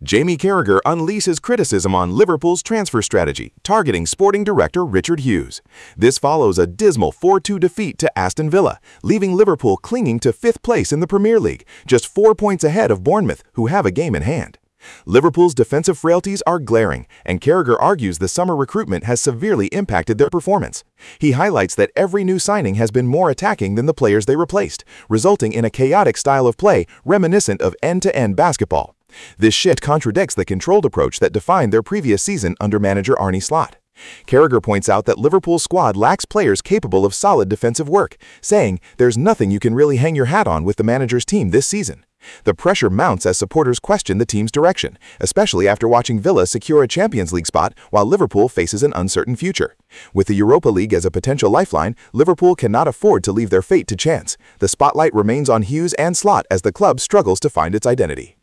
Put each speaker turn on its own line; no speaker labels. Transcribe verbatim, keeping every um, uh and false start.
Jamie Carragher unleashes criticism on Liverpool's transfer strategy, targeting sporting director Richard Hughes. This follows a dismal four two defeat to Aston Villa, leaving Liverpool clinging to fifth place in the Premier League, just four points ahead of Bournemouth, who have a game in hand. Liverpool's defensive frailties are glaring, and Carragher argues the summer recruitment has severely impacted their performance. He highlights that every new signing has been more attacking than the players they replaced, resulting in a chaotic style of play reminiscent of end-to-end basketball. This shift contradicts the controlled approach that defined their previous season under manager Arne Slot. Carragher points out that Liverpool's squad lacks players capable of solid defensive work, saying there's nothing you can really hang your hat on with the manager's team this season. The pressure mounts as supporters question the team's direction, especially after watching Villa secure a Champions League spot while Liverpool faces an uncertain future. With the Europa League as a potential lifeline, Liverpool cannot afford to leave their fate to chance. The spotlight remains on Hughes and Slot as the club struggles to find its identity.